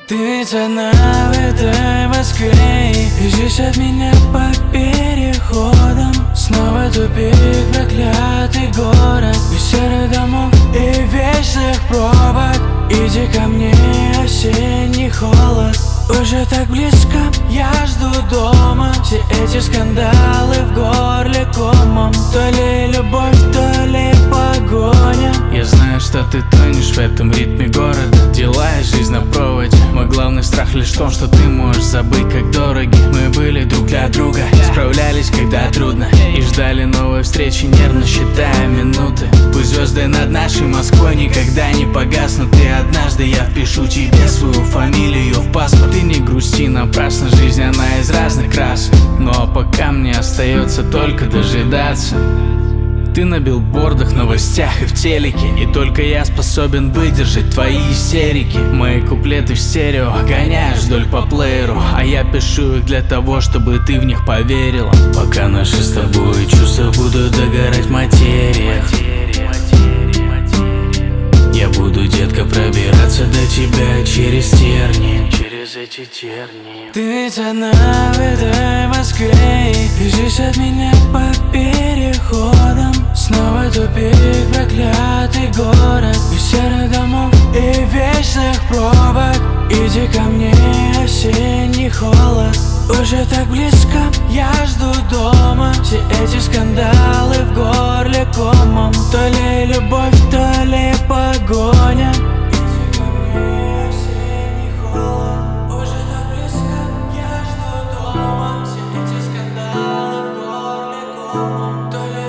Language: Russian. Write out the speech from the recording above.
Ты ведь одна в этой Москве, бежишь от меня по переходам. Снова тупик, проклятый город, без серых домов и вечных пробок. Иди ко мне, осенний холод уже так близко, я жду дома. Все эти скандалы в горле комом, то ли любовь, то ли погоня. Я знаю, что ты тонешь в этом ритме города, дела и жизнь на проводе. Мой главный страх лишь в том, что ты можешь забыть, как дороги мы были друг для друга. Справлялись, когда трудно, и ждали новой встречи, нервно считая минуты. Пусть звезды над нашей Москвой никогда не погаснут, и однажды я впишу тебе свою фамилию в паспорт. Ты не грусти напрасно, жизнь она из разных красок, ну а пока мне остается только дожидаться. Ты на билбордах, новостях и в телеке, и только я способен выдержать твои истерики. Мои куплеты в стерео гоняешь вдоль по плееру, а я пишу их для того, чтобы ты в них поверила. Пока наши с тобой чувства будут догорать в материях, я буду, детка, пробираться до тебя через тернии, через эти тернии. Ты ведь одна в этой Москве, бежишь от меня по переходам. Снова тупик, проклятый город, без серых домов и вечных пробок. Иди ко мне, осенний холод уже так близко, я жду дома. Все эти скандалы в горле комом, то ли любовь, то ли погоня. Иди ко мне, осенний холод уже так близко, я жду дома. Все эти скандалы в горле комом, то ли